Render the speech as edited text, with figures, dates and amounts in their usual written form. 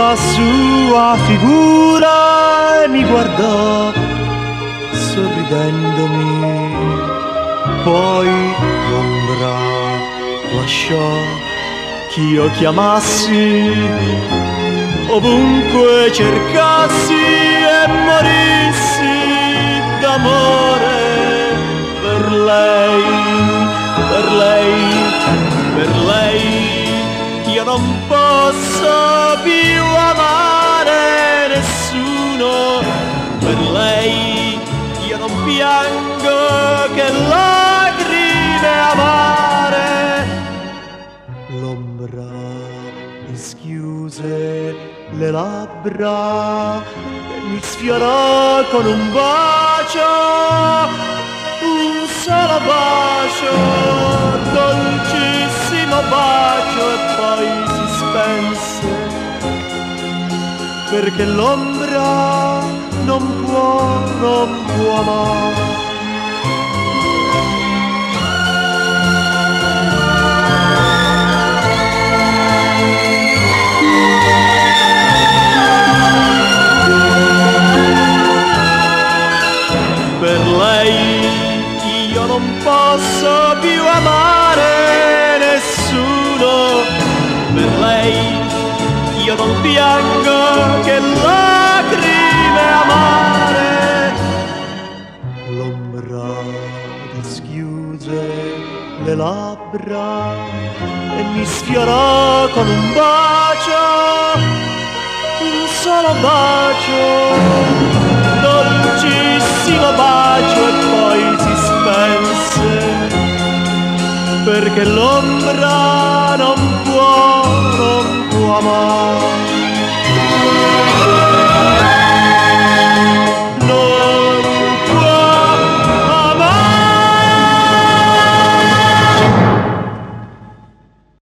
la sua figura e mi guardò sorridendomi, poi l'ombra lasciò ch'io chiamassi, ovunque cercassi e morissi d'amore per lei, per lei, per lei. Io non posso più amare nessuno, per lei io non piango che lacrime amare. L'ombra mi schiuse le labbra e mi sfiorò con un bacio, un solo bacio, dolcissimo bacio, e poi si spense, perché l'ombra non può amare. Per lei io non posso più amare nessuno, per lei io non piango che lacrime amare. L'ombra dischiuse le labbra e mi sfiorò con un bacio, un solo bacio, dolcissimo bacio, e poi si spense, perché l'ombra non può amare.